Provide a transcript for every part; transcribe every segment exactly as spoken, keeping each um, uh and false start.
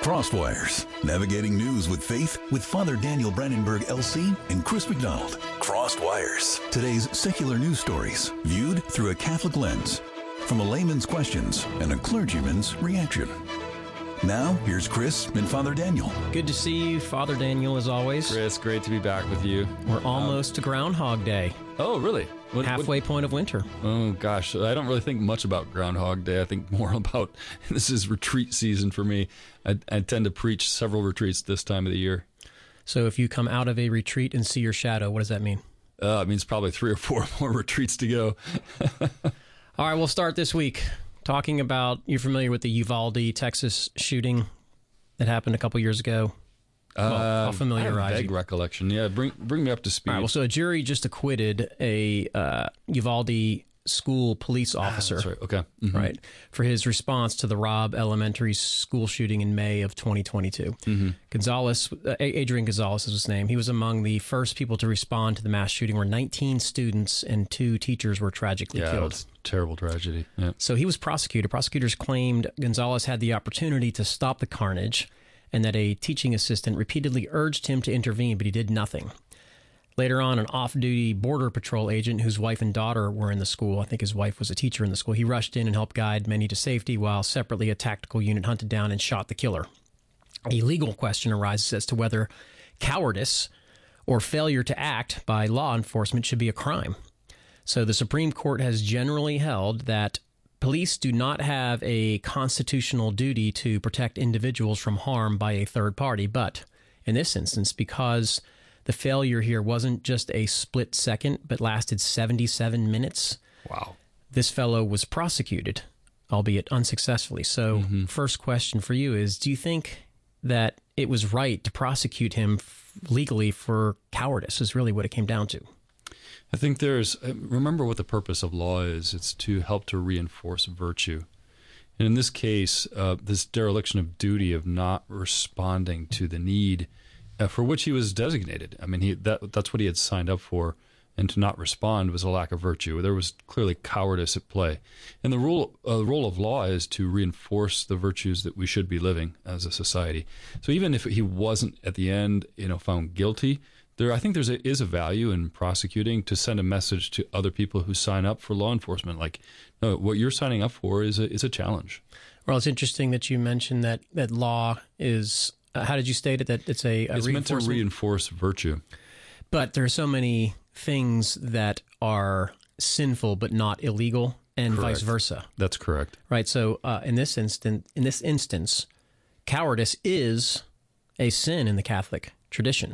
Crosswires, navigating news with faith with Father Daniel Brandenburg, L C, and Chris McDonald. Crosswires, today's secular news stories viewed through a Catholic lens, from a layman's questions and a clergyman's reaction. Now, here's Chris and Father Daniel. Good to see you, Father Daniel, as always. Chris, great to be back with you. We're almost um, to Groundhog Day. Oh, really? What, Halfway what, point of winter. Oh, gosh. I don't really think much about Groundhog Day. I think more about, this is retreat season for me. I, I tend to preach several retreats this time of the year. So if you come out of a retreat and see your shadow, what does that mean? Uh, it means probably three or four more retreats to go. All right, we'll start this week talking about, you're familiar with the Uvalde, Texas shooting that happened a couple years ago? Well, uh, I'll familiarize I have a vague you. recollection. Yeah, bring bring me up to speed. All right, well, so a jury just acquitted a uh, Uvalde school police officer, ah, that's right. Okay. Mm-hmm. right, for his response to the Robb Elementary School shooting in May of twenty twenty-two. Mm-hmm. Gonzalez, uh, Adrian Gonzalez is his name. He was among the first people to respond to the mass shooting, where nineteen students and two teachers were tragically yeah, killed. It's a terrible tragedy. Yeah. So he was prosecuted. Prosecutors claimed Gonzalez had the opportunity to stop the carnage, and that a teaching assistant repeatedly urged him to intervene, but he did nothing. Later on, an off-duty Border Patrol agent whose wife and daughter were in the school, I think his wife was a teacher in the school, he rushed in and helped guide many to safety, while separately a tactical unit hunted down and shot the killer. A legal question arises as to whether cowardice or failure to act by law enforcement should be a crime. So the Supreme Court has generally held that police do not have a constitutional duty to protect individuals from harm by a third party, but in this instance, because the failure here wasn't just a split second, but lasted seventy-seven minutes. Wow. This fellow was prosecuted, albeit unsuccessfully. So mm-hmm. First question for you is, do you think that it was right to prosecute him legally for cowardice is really what it came down to? I think there's, remember what the purpose of law is. It's to help to reinforce virtue. And in this case, uh, this dereliction of duty of not responding to the need uh, for which he was designated. I mean, he that that's what he had signed up for, and to not respond was a lack of virtue. There was clearly cowardice at play. And the rule, uh, the role of law is to reinforce the virtues that we should be living as a society. So even if he wasn't at the end, you know, found guilty, There, I think there is a value in prosecuting to send a message to other people who sign up for law enforcement. Like, no, what you're signing up for is a is a challenge. Well, it's interesting that you mentioned that that law is. Uh, how did you state it? That it's a, a it's meant to reinforce virtue. But there are so many things that are sinful but not illegal, and Correct. vice versa. That's correct. Right. So uh, in this instant, in this instance, cowardice is a sin in the Catholic tradition.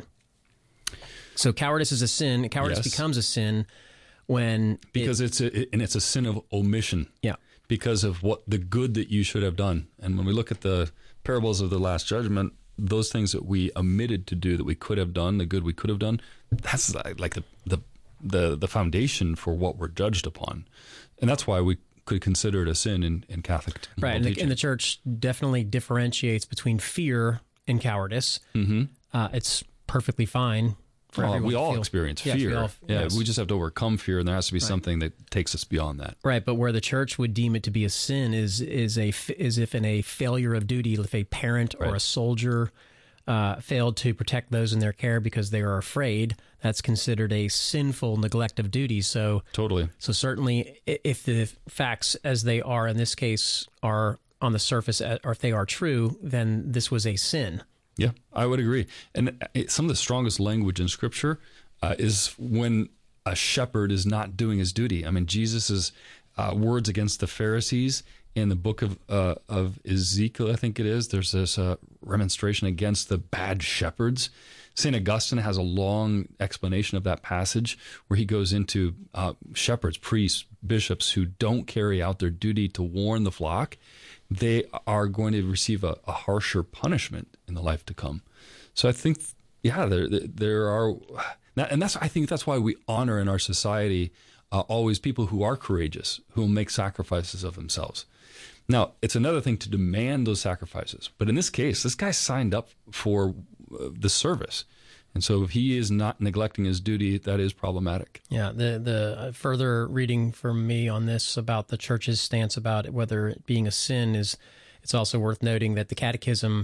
So cowardice is a sin. Cowardice yes. becomes a sin when because it, it's a, and it's a sin of omission. Yeah, because of what the good that you should have done. And when we look at the parables of the Last Judgment, those things that we omitted to do that we could have done, the good we could have done, that's like the the the, the foundation for what we're judged upon, and that's why we could consider it a sin in, in Catholic right. And the, and the Church definitely differentiates between fear and cowardice. Mm-hmm. Uh, it's perfectly fine. Uh, we all experience yes, fear. We all, yeah, yes. we just have to overcome fear, and there has to be right. something that takes us beyond that. Right, but where the Church would deem it to be a sin is is a is if in a failure of duty, if a parent right. or a soldier uh, failed to protect those in their care because they are afraid, that's considered a sinful neglect of duty. So totally. So certainly, if the facts as they are in this case are on the surface, or if they are true, then this was a sin. Yeah, I would agree. And some of the strongest language in Scripture uh, is when a shepherd is not doing his duty. I mean, Jesus's uh, words against the Pharisees in the book of uh, of Ezekiel, I think it is, there's this uh, remonstration against the bad shepherds. Saint Augustine has a long explanation of that passage where he goes into uh, shepherds, priests, bishops who don't carry out their duty to warn the flock. They are going to receive a, a harsher punishment in the life to come. So I think, yeah, there there are, and that's I think that's why we honor in our society uh, always people who are courageous, who will make sacrifices of themselves. Now, it's another thing to demand those sacrifices, but in this case, this guy signed up for uh, the service. And so if he is not neglecting his duty, that is problematic. Yeah, the the further reading from me on this about the Church's stance about whether it being a sin is, it's also worth noting that the Catechism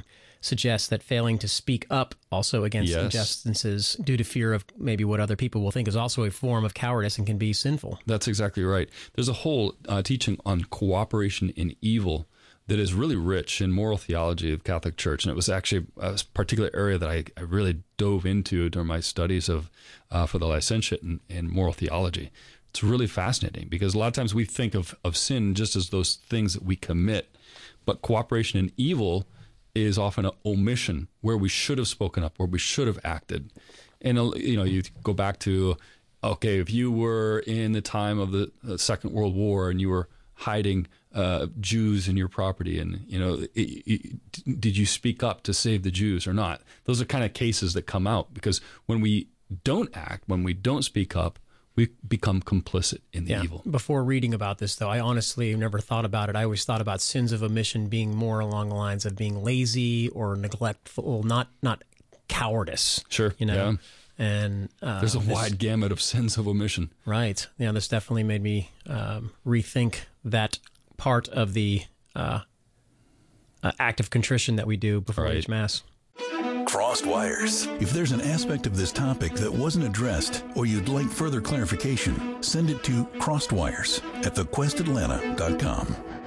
suggests that failing to speak up also against Yes. injustices due to fear of maybe what other people will think is also a form of cowardice and can be sinful. That's exactly right. There's a whole uh, teaching on cooperation in evil that is really rich in moral theology of Catholic Church. And it was actually a particular area that I, I really dove into during my studies of uh, for the licentiate in, in moral theology. It's really fascinating because a lot of times we think of, of sin just as those things that we commit, but cooperation in evil is often an omission where we should have spoken up, where we should have acted. And, uh, you know, you go back to, okay, if you were in the time of the uh, Second World War and you were hiding uh, Jews in your property and, you know, it, it, did you speak up to save the Jews or not? Those are kind of cases that come out because when we don't act, when we don't speak up, we become complicit in the Yeah. evil. Before reading about this, though, I honestly never thought about it. I always thought about sins of omission being more along the lines of being lazy or neglectful, not not cowardice. Sure. You know, Yeah. and uh, There's a this- wide gamut of sins of omission. right. Yeah, this definitely made me um, rethink that part of the uh, uh, act of contrition that we do before Right. each Mass. Crossed Wires. If there's an aspect of this topic that wasn't addressed or you'd like further clarification, send it to crosswires at the quest atlanta dot com.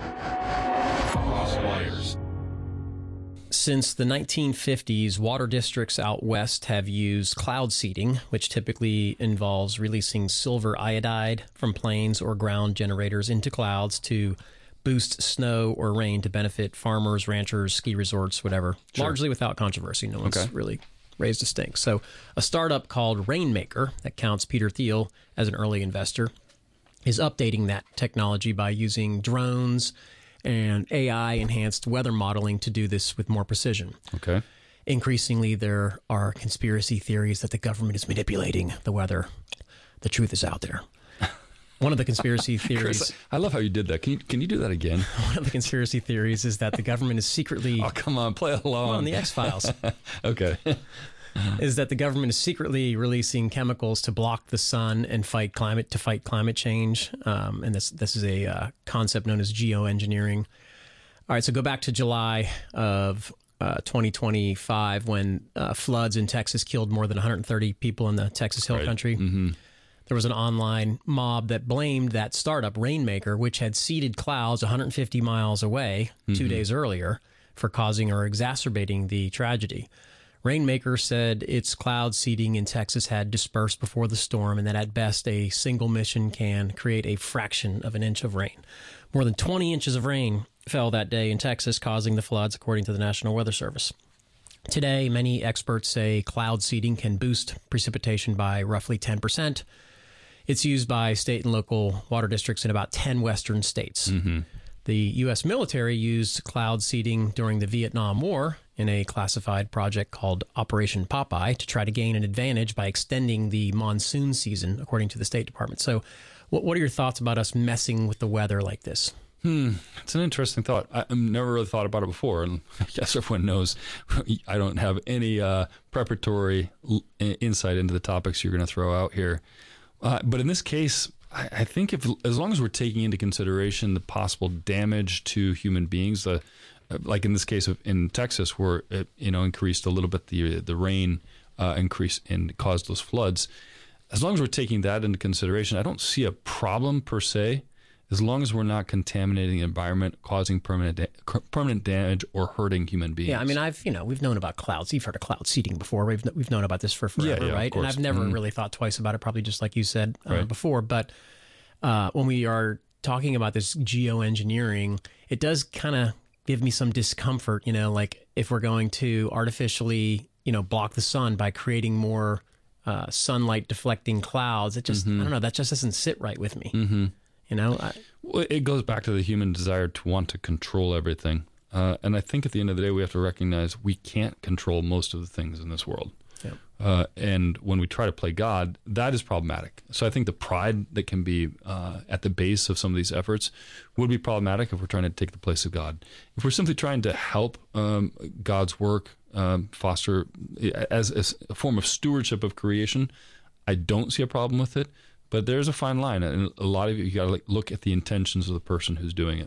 Crosswires. Since the nineteen fifties, water districts out west have used cloud seeding, which typically involves releasing silver iodide from planes or ground generators into clouds to boost snow or rain to benefit farmers, ranchers, ski resorts, whatever, Sure. largely without controversy. No one's Okay. really raised a stink. So a startup called Rainmaker that counts Peter Thiel as an early investor is updating that technology by using drones and A I-enhanced weather modeling to do this with more precision. Okay. Increasingly, there are conspiracy theories that the government is manipulating the weather. The truth is out there. One of the conspiracy theories, Chris, I love how you did that. Can you can you do that again? one of the conspiracy theories is that the government is secretly Oh, come on, play along. on the X-Files. Okay. is that the government is secretly releasing chemicals to block the sun and fight climate to fight climate change. Um, and this this is a uh, concept known as geoengineering. All right, so go back to July of uh, twenty twenty-five when uh, floods in Texas killed more than one hundred thirty people in the Texas Hill Right. Country. Mm-hmm. There was an online mob that blamed that startup, Rainmaker, which had seeded clouds one hundred fifty miles away two days earlier for causing or exacerbating the tragedy. Rainmaker said its cloud seeding in Texas had dispersed before the storm and that at best a single mission can create a fraction of an inch of rain. More than twenty inches of rain fell that day in Texas, causing the floods, according to the National Weather Service. Today, many experts say cloud seeding can boost precipitation by roughly ten percent. It's used by state and local water districts in about ten western states. Mm-hmm. The U S military used cloud seeding during the Vietnam War in a classified project called Operation Popeye to try to gain an advantage by extending the monsoon season, according to the State Department. So what, what are your thoughts about us messing with the weather like this? Hmm. It's an interesting thought. I, I've never really thought about it before. And I guess everyone knows I don't have any uh, preparatory l- insight into the topics you're going to throw out here. Uh, but in this case, I, I think if as long as we're taking into consideration the possible damage to human beings, the uh, like in this case of in Texas, where it you know increased a little bit the the rain uh, increase and caused those floods. As long as we're taking that into consideration, I don't see a problem per se. As long as we're not contaminating the environment, causing permanent da- permanent damage, or hurting human beings. Yeah, I mean, I've you know we've known about clouds. You've heard of cloud seeding before. We've we've known about this for forever, Yeah, yeah, of right? And course. I've never Mhm. really thought twice about it. Probably just like you said uh, Right. before. But uh, when we are talking about this geoengineering, it does kind of give me some discomfort. You know, like if we're going to artificially you know block the sun by creating more uh, sunlight deflecting clouds, it just I don't know. That just doesn't sit right with me. Mm-hmm. You know. I, Well, it goes back to the human desire to want to control everything. Uh, and I think at the end of the day, we have to recognize we can't control most of the things in this world. Yeah. Uh, and when we try to play God, that is problematic. So I think the pride that can be uh, at the base of some of these efforts would be problematic if we're trying to take the place of God. If we're simply trying to help um, God's work um, foster as, as a form of stewardship of creation, I don't see a problem with it. But there's a fine line, and a lot of you, you got to like look at the intentions of the person who's doing it.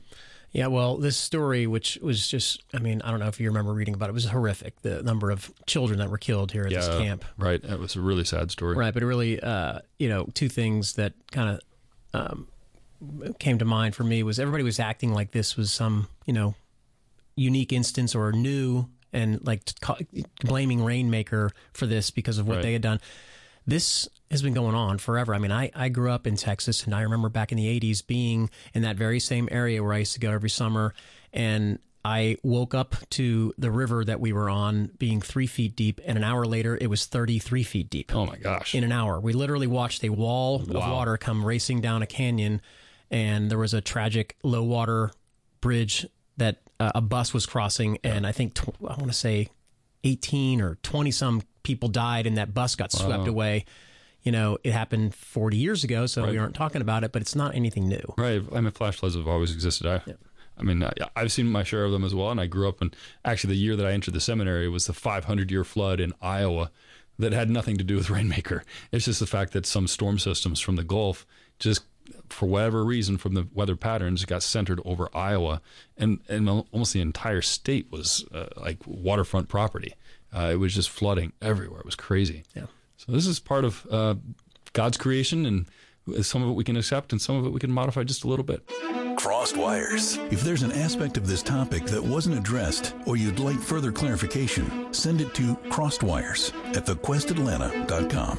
Yeah, well, this story, which was just, I mean, I don't know if you remember reading about it, it was horrific, the number of children that were killed here at Yeah, this camp. right. That was a really sad story. Right, but it really, uh, you know, two things that kind of um, came to mind for me was everybody was acting like this was some, you know, unique instance or new, and like ca- blaming Rainmaker for this because of what Right. they had done. This has been going on forever. I mean, I, I grew up in Texas, and I remember back in the eighties being in that very same area where I used to go every summer, and I woke up to the river that we were on being three feet deep, and an hour later it was thirty-three feet deep. Oh my gosh. In an hour. We literally watched a wall Wow. of water come racing down a canyon, and there was a tragic low water bridge that uh, a bus was crossing, and I think, tw- I want to say eighteen or twenty some people died, and that bus got swept Wow. away. You know, it happened forty years ago, so Right. we aren't talking about it, but it's not anything new. Right. I mean, flash floods have always existed. I, I mean, I, I've seen my share of them as well. And I grew up in, actually, the year that I entered the seminary was the five hundred year flood in Iowa that had nothing to do with Rainmaker. It's just the fact that some storm systems from the Gulf just, for whatever reason, from the weather patterns, got centered over Iowa. And, and almost the entire state was uh, like waterfront property. Uh, it was just flooding everywhere. It was crazy. Yeah. So this is part of uh, God's creation, and some of it we can accept and some of it we can modify just a little bit. Crossed Wires. If there's an aspect of this topic that wasn't addressed or you'd like further clarification, send it to crosswires at the quest atlanta dot com.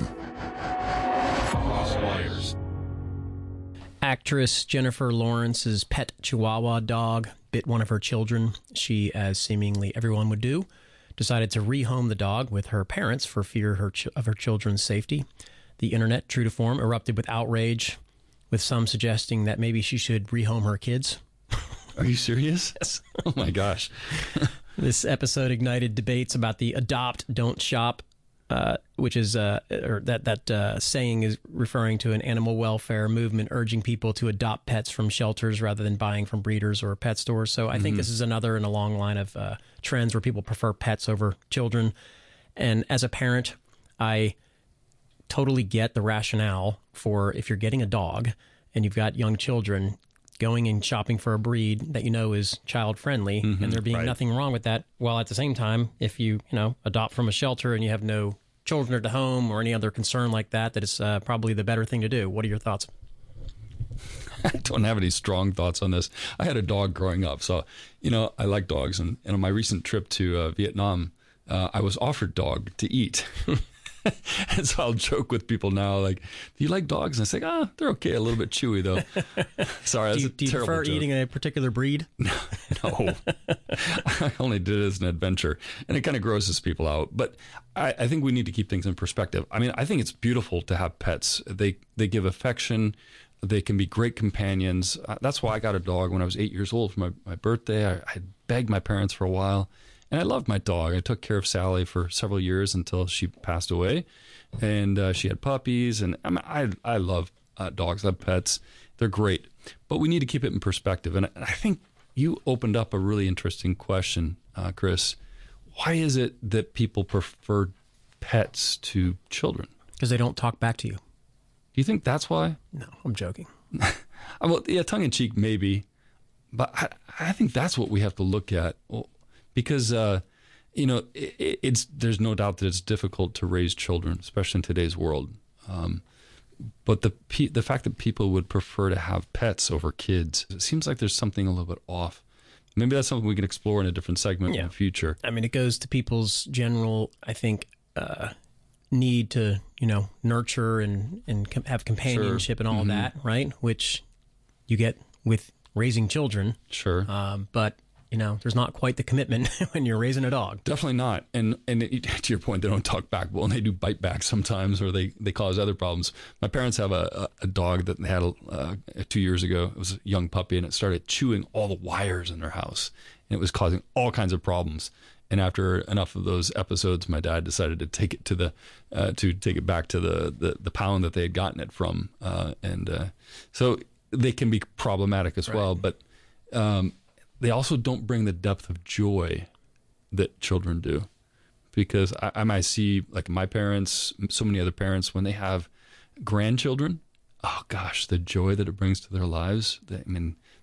Crossed Wires. Actress Jennifer Lawrence's pet Chihuahua dog bit one of her children. She, as seemingly everyone would do, decided to rehome the dog with her parents for fear her ch- of her children's safety. The internet, true to form, erupted with outrage, with some suggesting that maybe she should rehome her kids. Are you serious? Yes. Oh my gosh. This episode ignited debates about the adopt, don't shop, uh, which is, uh, or that, that uh, saying is referring to an animal welfare movement urging people to adopt pets from shelters rather than buying from breeders or pet stores. So I think this is another in a long line of uh, trends where people prefer pets over children. And as a parent, I totally get the rationale for if you're getting a dog and you've got young children, going and shopping for a breed that you know is child friendly, Mm-hmm, and there being right. nothing wrong with that. While at the same time, if you you know adopt from a shelter and you have no children at the home or any other concern like that, that is uh, probably the better thing to do. What are your thoughts? I don't have any strong thoughts on this. I had a dog growing up, so, you know, I like dogs. And, and on my recent trip to uh, Vietnam, uh, I was offered dog to eat. And so I'll joke with people now, like, do you like dogs? And I say, ah, they're okay, a little bit chewy, though. Sorry, that's Do you, a do you terrible prefer joke. eating a particular breed? No, I only did it as an adventure, and it kind of grosses people out. But I, I think we need to keep things in perspective. I mean, I think it's beautiful to have pets. They they give affection. They can be great companions. Uh, that's why I got a dog when I was eight years old for my, my birthday. I, I begged my parents for a while, and I loved my dog. I took care of Sally for several years until she passed away, and uh, she had puppies. And I mean, I I love uh, dogs. I love pets. They're great, but we need to keep it in perspective. And I think you opened up a really interesting question, uh, Chris. Why is it that people prefer pets to children? Because they don't talk back to you. Do you think that's why? No, I'm joking. Well, yeah, tongue in cheek, maybe, but I, I think that's what we have to look at, well, because uh, you know it, it's there's no doubt that it's difficult to raise children, especially in today's world. Um, but the pe- the fact that people would prefer to have pets over kids, it seems like there's something a little bit off. Maybe that's something we can explore in a different segment Yeah. in the future. I mean, it goes to people's general, I think, uh, need to, you know, nurture and, and com- have companionship and all that, right? Which you get with raising children. Sure. Um, but, you know, there's not quite the commitment when you're raising a dog. Definitely not. And and it, to your point, they don't talk back well, and they do bite back sometimes, or they, they cause other problems. My parents have a, a, a dog that they had uh, two years ago. It was a young puppy, and it started chewing all the wires in their house, and it was causing all kinds of problems. And after enough of those episodes, my dad decided to take it to the uh, to take it back to the, the, the pound that they had gotten it from, uh, and uh, so they can be problematic as well. But um, they also don't bring the depth of joy that children do, because I, I might see, like my parents, so many other parents, when they have grandchildren, oh gosh, the joy that it brings to their lives. They, I mean,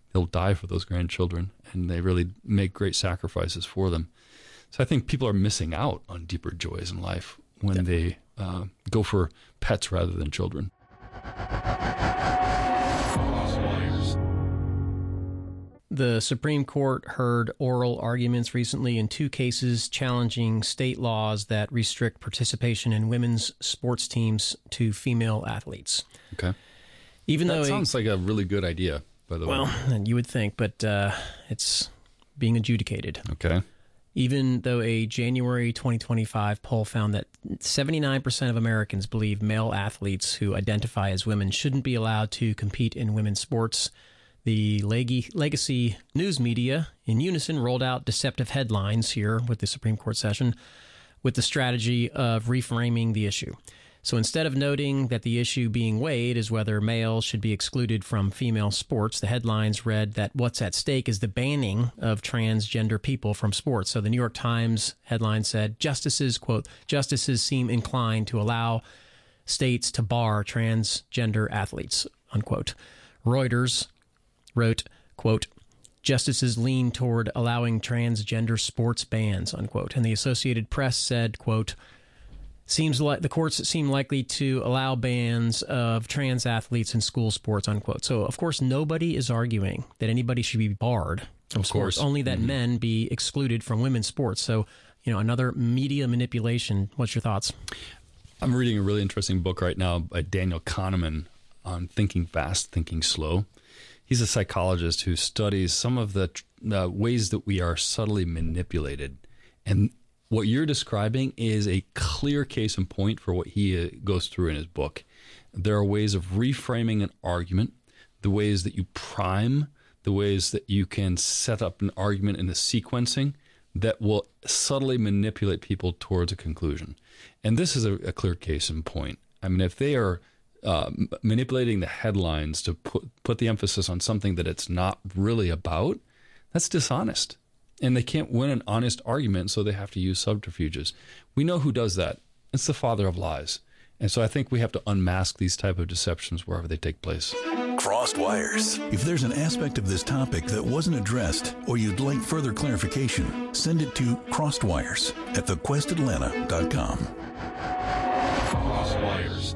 they'll die for those grandchildren, and they really make great sacrifices for them. So I think people are missing out on deeper joys in life when yeah. they uh, go for pets rather than children. The Supreme Court heard oral arguments recently in two cases challenging state laws that restrict participation in women's sports teams to female athletes. Okay. Even that though sounds a, like a really good idea, by the well, way. Well, you would think, but uh, it's being adjudicated. Okay. Even though a January twenty twenty-five poll found that seventy-nine percent of Americans believe male athletes who identify as women shouldn't be allowed to compete in women's sports, the leg- legacy news media in unison rolled out deceptive headlines here with the Supreme Court session with the strategy of reframing the issue. So instead of noting that the issue being weighed is whether males should be excluded from female sports, the headlines read that what's at stake is the banning of transgender people from sports. So the New York Times headline said, justices, quote, justices seem inclined to allow states to bar transgender athletes, unquote. Reuters wrote, quote, justices lean toward allowing transgender sports bans, unquote. And the Associated Press said, quote, seems like the courts seem likely to allow bans of trans athletes in school sports, unquote. So, of course, nobody is arguing that anybody should be barred from of sports, course. only that mm-hmm. men be excluded from women's sports. So, you know, another media manipulation. What's your thoughts? I'm reading a really interesting book right now by Daniel Kahneman on thinking fast, thinking slow. He's a psychologist who studies some of the uh, ways that we are subtly manipulated. And what you're describing is a clear case in point for what he uh, goes through in his book. There are ways of reframing an argument, the ways that you prime, the ways that you can set up an argument in the sequencing that will subtly manipulate people towards a conclusion. And this is a, a clear case in point. I mean, if they are uh, manipulating the headlines to put, put the emphasis on something that it's not really about, that's dishonest. And they can't win an honest argument, so they have to use subterfuges. We know who does that. It's the father of lies. And so I think we have to unmask these type of deceptions wherever they take place. Crossed Wires. If there's an aspect of this topic that wasn't addressed or you'd like further clarification, send it to crosswires at the quest atlanta dot com. Crosswires.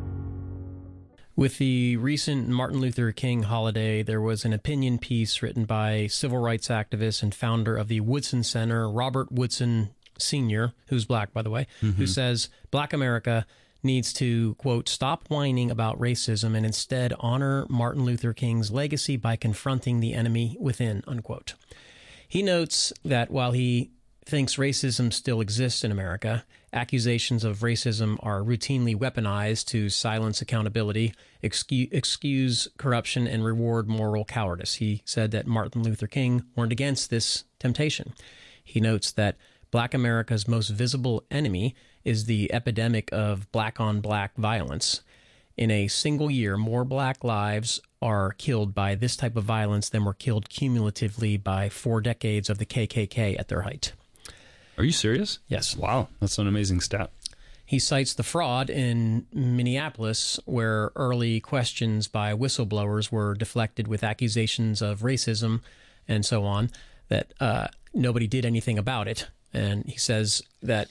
With the recent Martin Luther King holiday, there was an opinion piece written by civil rights activist and founder of the Woodson Center, Robert Woodson Senior, who's black, by the way, mm-hmm. who says Black America needs to, quote, stop whining about racism and instead honor Martin Luther King's legacy by confronting the enemy within, unquote. He notes that while he thinks racism still exists in America, accusations of racism are routinely weaponized to silence accountability, excuse, excuse corruption, and reward moral cowardice. He said that Martin Luther King warned against this temptation. He notes that Black America's most visible enemy is the epidemic of black-on-black violence. In a single year, more black lives are killed by this type of violence than were killed cumulatively by four decades of the K K K at their height. Are you serious? Yes. Wow, that's an amazing stat. He cites the fraud in Minneapolis, where early questions by whistleblowers were deflected with accusations of racism and so on, that uh, nobody did anything about it. And he says that,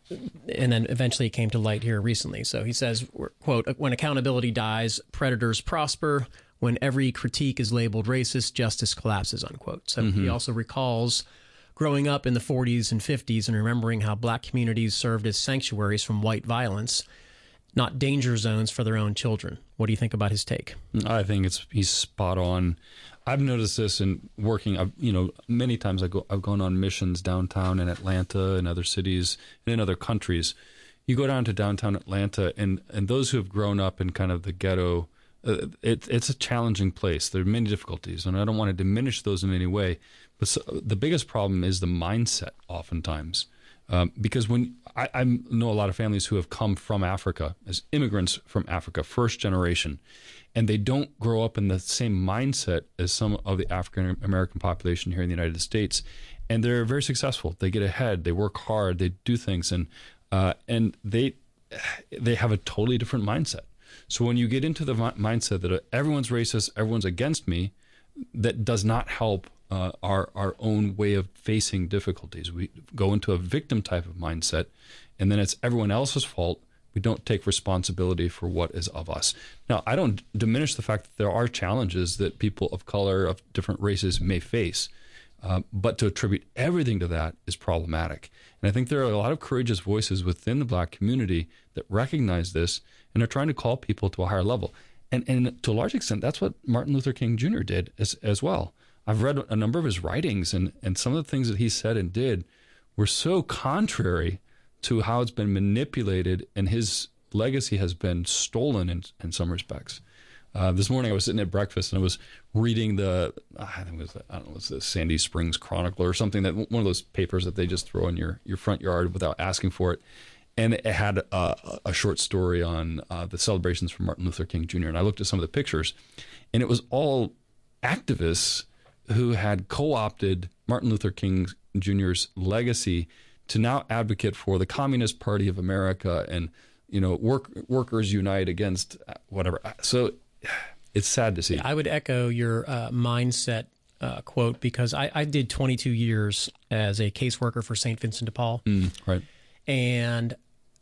and then eventually it came to light here recently. So he says, quote, when accountability dies, predators prosper. When every critique is labeled racist, justice collapses, unquote. So mm-hmm. he also recalls growing up in the forties and fifties and remembering how black communities served as sanctuaries from white violence, not danger zones for their own children. What do you think about his take? I think it's he's spot on. I've noticed this in working, I've, you know, many times I go, I've gone on missions downtown in Atlanta and other cities and in other countries. You go down to downtown Atlanta, and, and those who have grown up in kind of the ghetto, uh, it, it's a challenging place. There are many difficulties, and I don't want to diminish those in any way. But so, the biggest problem is the mindset oftentimes. Um, because when I, I know a lot of families who have come from Africa as immigrants from Africa, first generation, and they don't grow up in the same mindset as some of the African American population here in the United States, and they're very successful. They get ahead, they work hard, they do things, and uh, and they they have a totally different mindset. So when you get into the mindset that everyone's racist, everyone's against me, that does not help uh, our our own way of facing difficulties. We go into a victim type of mindset, and then it's everyone else's fault. We don't take responsibility for what is of us. Now, I don't diminish the fact that there are challenges that people of color, of different races may face, uh, but to attribute everything to that is problematic. And I think there are a lot of courageous voices within the Black community that recognize this and are trying to call people to a higher level. And, and to a large extent, that's what Martin Luther King Junior did as, as well. I've read a number of his writings, and, and some of the things that he said and did were so contrary to how it's been manipulated, and his legacy has been stolen in, in some respects. Uh, this morning I was sitting at breakfast and I was reading the, I think it was, I don't know, it was the Sandy Springs Chronicle or something, that one of those papers that they just throw in your, your front yard without asking for it. And it had a, a short story on uh, the celebrations for Martin Luther King Junior And I looked at some of the pictures, and it was all activists who had co-opted Martin Luther King Junior's legacy to now advocate for the Communist Party of America and, you know, work, workers unite against whatever. So it's sad to see. Yeah, I would echo your uh, mindset uh, quote, because I, I did twenty-two years as a caseworker for Saint Vincent de Paul. Mm, right. And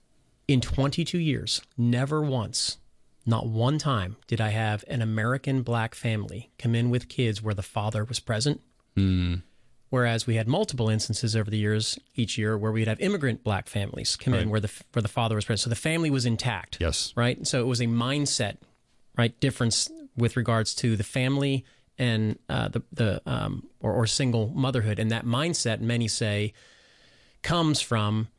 in twenty-two years, never once, not one time, did I have an American Black family come in with kids where the father was present. Mm. Whereas we had multiple instances over the years, each year, where we'd have immigrant Black families come right. in where the where the father was present. So the family was intact. Yes. Right. So it was a mindset, right, difference with regards to the family and uh, the the um, or, or single motherhood. And that mindset, many say, comes from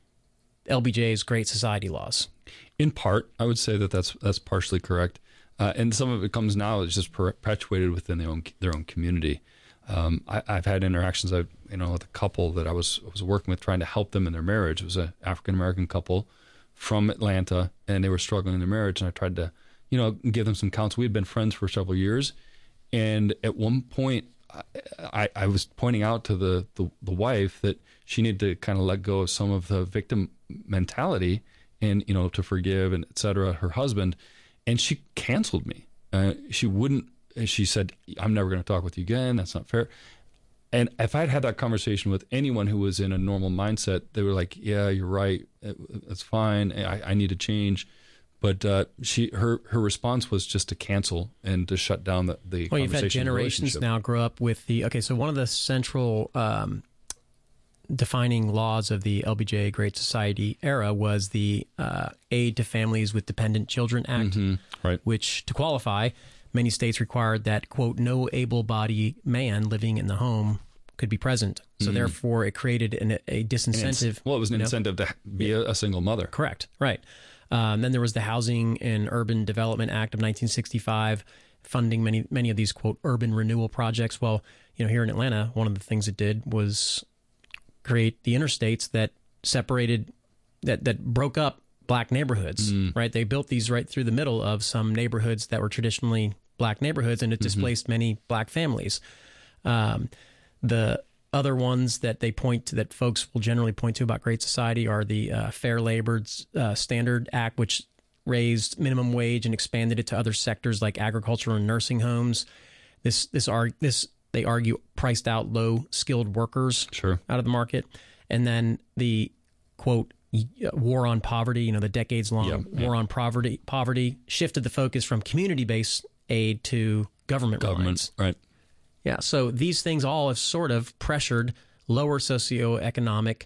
L B J's Great Society laws. In part, I would say that that's that's partially correct, uh, and some of it comes now. It's just perpetuated within their own their own community. Um, I, I've had interactions, I, you know, with a couple that I was was working with, trying to help them in their marriage. It was an African American couple from Atlanta, and they were struggling in their marriage. And I tried to, you know, give them some counsel. We had been friends for several years, and at one point, I, I, I was pointing out to the, the the wife that she needed to kind of let go of some of the victim mentality, and, you know, to forgive and et cetera, her husband, and she canceled me. Uh, she wouldn't. She said, "I'm never going to talk with you again. That's not fair." And if I'd had that conversation with anyone who was in a normal mindset, they were like, "Yeah, you're right. That's fine. I, I need to change." But uh, she, her, her response was just to cancel and to shut down the, the well, conversation. You've had generations now grow up with the, okay, so one of the central um, defining laws of the L B J Great Society era was the uh, Aid to Families with Dependent Children Act, mm-hmm. right. which, to qualify, many states required that, quote, no able-bodied man living in the home could be present. So mm-hmm. therefore, it created an, a disincentive. Well, it was an you know, incentive to be a, a single mother. Correct, right. Um, then there was the Housing and Urban Development Act of nineteen sixty-five, funding many many of these, quote, urban renewal projects. Well, you know, here in Atlanta, one of the things it did was create the interstates that separated, that, that broke up Black neighborhoods, mm. right? They built these right through the middle of some neighborhoods that were traditionally Black neighborhoods, and it displaced mm-hmm. many Black families. Um, the other ones that they point to, that folks will generally point to about Great Society, are the uh, Fair Labor uh, Standard Act, which raised minimum wage and expanded it to other sectors like agriculture and nursing homes. This this arg this they argue priced out low skilled workers sure. out of the market, and then the, quote, war on poverty, you know, the decades long yep, war yep. on poverty poverty shifted the focus from community based aid to government government right. Yeah, so these things all have sort of pressured lower socioeconomic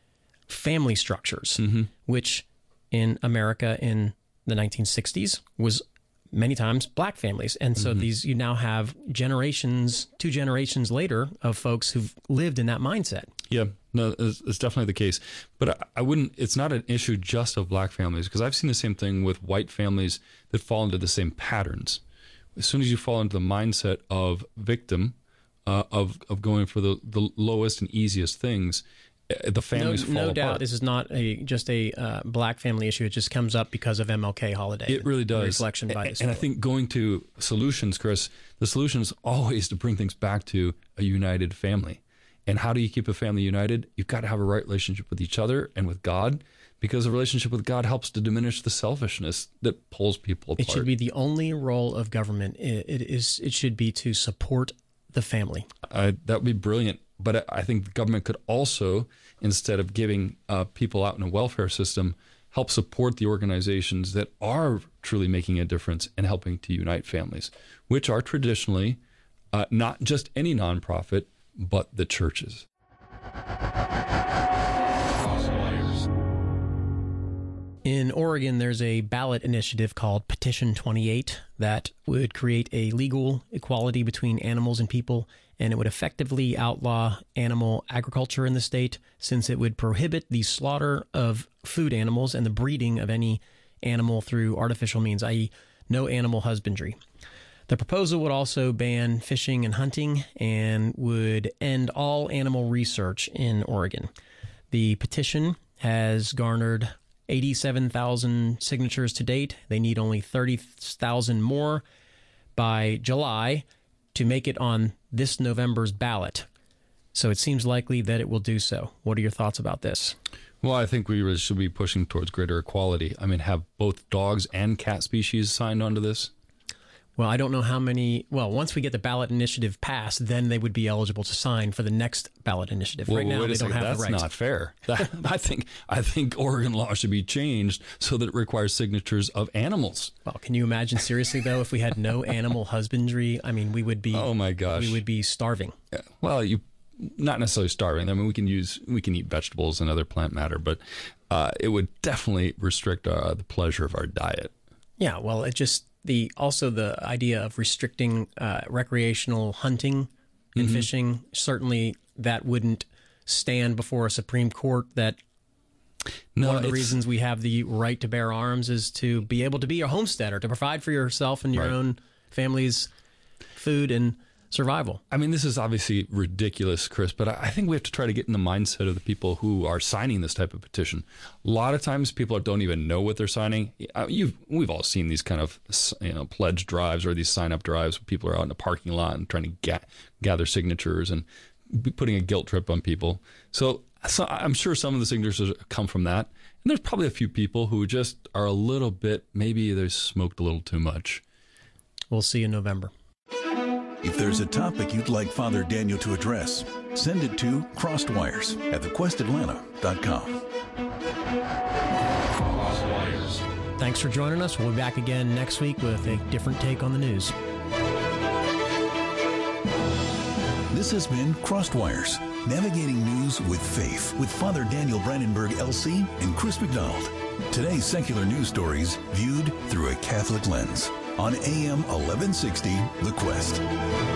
family structures, mm-hmm. which in America in the nineteen sixties was many times Black families. And so mm-hmm. these, you now have generations, two generations later, of folks who've lived in that mindset. Yeah, no, it's, it's definitely the case. But I, I wouldn't, it's not an issue just of Black families, because I've seen the same thing with white families that fall into the same patterns. As soon as you fall into the mindset of victim, uh, of of going for the, the lowest and easiest things, the families no, fall no doubt apart. This is not a just a uh, Black family issue. It just comes up because of M L K holiday. It really does. Reflection by and, and I think going to solutions, Chris, the solution is always to bring things back to a united family. And how do you keep a family united? You've got to have a right relationship with each other and with God, because a relationship with God helps to diminish the selfishness that pulls people apart. It should be the only role of government. It, it is. It should be to support the family. Uh, that would be brilliant. But I think the government could also, instead of giving uh, people out in a welfare system, help support the organizations that are truly making a difference and helping to unite families, which are traditionally uh, not just any nonprofit, but the churches. In Oregon, there's a ballot initiative called Petition twenty-eight that would create a legal equality between animals and people, and it would effectively outlaw animal agriculture in the state, since it would prohibit the slaughter of food animals and the breeding of any animal through artificial means, that is no animal husbandry. The proposal would also ban fishing and hunting and would end all animal research in Oregon. The petition has garnered eighty-seven thousand signatures to date. They need only thirty thousand more by July to make it on this November's ballot. So it seems likely that it will do so. What are your thoughts about this? Well, I think we really should be pushing towards greater equality. I mean, have both dogs and cat species signed onto this? Well, I don't know how many. Well, once we get the ballot initiative passed, then they would be eligible to sign for the next ballot initiative. Well, right now, wait a they second. don't have That's the right. That's not fair. That, I think I think Oregon law should be changed so that it requires signatures of animals. Well, can you imagine seriously though if we had no animal husbandry? I mean, we would be. Oh my gosh, we would be starving. Yeah. Well, you not necessarily starving. I mean, we can use we can eat vegetables and other plant matter, but uh, it would definitely restrict uh, the pleasure of our diet. Yeah. Well, it just. The also the idea of restricting uh, recreational hunting and mm-hmm. fishing, certainly that wouldn't stand before a Supreme Court. That no, one of the reasons we have the right to bear arms is to be able to be a homesteader, to provide for yourself and your right. own family's food and survival. I mean, this is obviously ridiculous, Chris, but I think we have to try to get in the mindset of the people who are signing this type of petition. A lot of times people don't even know what they're signing. You've, we've all seen these kind of you know pledge drives or these sign-up drives where people are out in the parking lot and trying to ga- gather signatures and putting a guilt trip on people. So, so I'm sure some of the signatures come from that. And there's probably a few people who just are a little bit, maybe they smoked a little too much. We'll see in November. If there's a topic you'd like Father Daniel to address, send it to crosswires at the quest atlanta dot com. Thanks for joining us. We'll be back again next week with a different take on the news. This has been Crosswires, navigating news with faith with Father Daniel Brandenburg, L C, and Chris McDonald. Today's secular news stories viewed through a Catholic lens on A M eleven sixty, The Quest.